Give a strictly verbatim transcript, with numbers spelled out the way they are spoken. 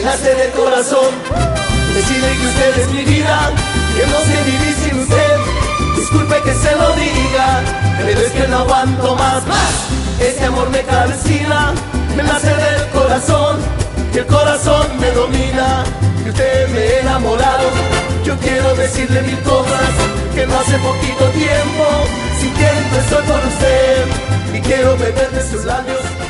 nace del corazón. Decirle que usted es mi vida, que no sé vivir sin usted. Disculpe que se lo diga, pero es que no aguanto más, más. Este amor me calcina, me nace del corazón, que el corazón me domina, que usted me ha enamorado. Yo quiero decirle mil cosas, que no hace poquito tiempo sintiendo estoy por usted, y quiero beber de sus labios.